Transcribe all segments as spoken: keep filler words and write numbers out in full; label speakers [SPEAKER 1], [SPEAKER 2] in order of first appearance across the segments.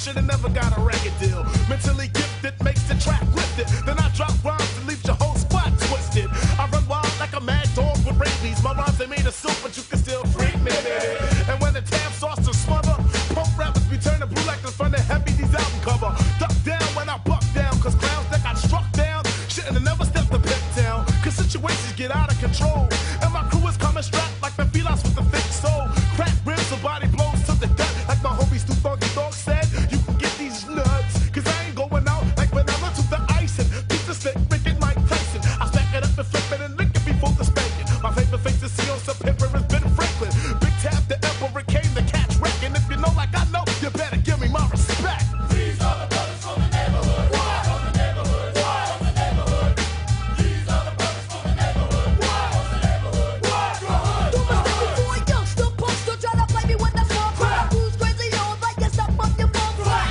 [SPEAKER 1] should've never got a record deal. Mentally gifted makes the track lifted. Then I drop rhymes and leave your whole spot twisted. I run wild like a mad dog with rabies. My rhymes they made of soup, but you can still freak me. And when the tab starts to smother, punk rappers be turning blue like the front of Heavy D's album cover. Duck down when I buck down, cause clowns that got struck down shouldn't have never stepped the pit down. Cause situations get out of control. And my crew is coming strapped like the felines with the thick soul. Crack ribs or body blows to the gut. Like my homie Stu Funky Dog said, you can get these nuts. Cause I ain't going out like vanilla to the ice and pizza stick, Rick Mike Tyson. I stack it up and flip it and lick it before the spanking. My favorite face to see on some paper is Ben Franklin. Big Tap, the emperor came to catch wreck. And if you know like I know, you better give me my respect.
[SPEAKER 2] These are the brothers from the neighborhood. Why? From the neighborhood. Why? From the neighborhood. These are the brothers from the neighborhood. Why? From the neighborhood. Why? From the hood.
[SPEAKER 3] Don't mistake me for a youngster punk. Don't try to play me with that small crack. Who's crazy on like you stop up your bum flat.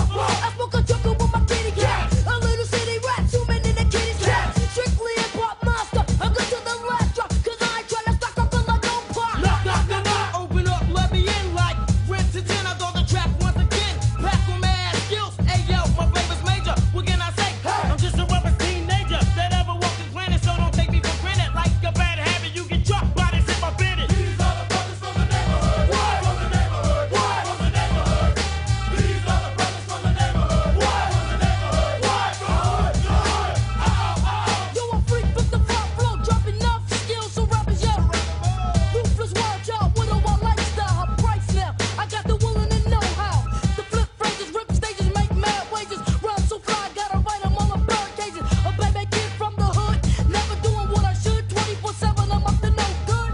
[SPEAKER 3] I smoke a jungle with my kitty cat. A little city rat, zooming in the kitty's cat. Strictly a pop monster. I'm good to the last drop. Cause I ain't trying to stock up till I don't pop.
[SPEAKER 4] Knock, knock, knock, knock. Open up, let me in like rip to ten. I throw the trap once again. Pack with mad skills. Hey yo, my flavor's major. What can I say? I'm just a rubber teenager that ever walked the planet. So don't take me for granted. Like a bad habit, you get dropped by this if I bid it.
[SPEAKER 2] These are the brothers from the neighborhood. Why? From the neighborhood. Why? From the neighborhood. These are the brothers from the neighborhood. Why? From the neighborhood. Why? From the hood. The hood. Oh, oh, oh.
[SPEAKER 3] Yo, I'm freak with the front flow, dropping enough skills so rappers yell. Ruthless word, y'all, with a wild lifestyle, her price now. I got the will and the know-how. The flip phrases, rip stages, make mad wages. Run so fly, gotta write them all in bird cages. A baby kid from the hood, never doing what I should. twenty-four seven, I'm up to no good.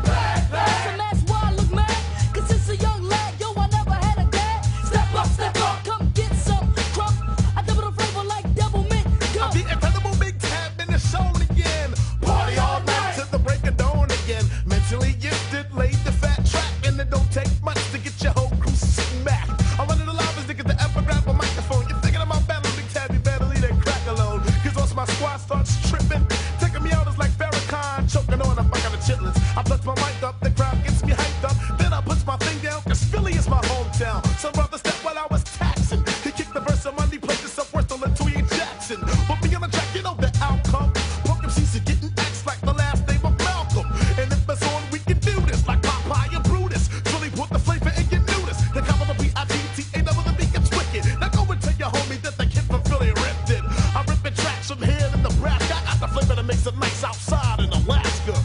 [SPEAKER 3] So that's why I look mad, cause since a young lad, yo, I never had a dad. Step up, step up, come get some crump. I double the flavor like double mint. Go.
[SPEAKER 1] I'm the incredible Big Tab in the show again. Party all night till the break of dawn again. Mentally gifted, laid the fat track, and it don't take much to get your whole crew sitting back. I'm running the live to get the ever grab a microphone. You're thinking about battling Big Tab, you better leave that crack alone. Cause once my squad starts tripping, taking me out is like Farrakhan, choking on a bucket of chitlins. I flex my mic up, the crowd gets me hyped up. Then I put my thing down, cause Philly is my hometown. Some brothers step while I was taxing. He kicked the verse on Monday, played this up worse than Latoya Jackson. But me on the track, you know the outcome. Punk M Cs are getting axed like the last name of Malcolm. And if it's on, we can do this like Popeye and Brutus. Philly put the flavor in your nudist. The capital B I G T A double the beat gets wicked. Now go and tell your homie that the kid from Philly ripped it. I'm ripping tracks from here to Nebraska. I got the flavor that makes it nice outside in Alaska.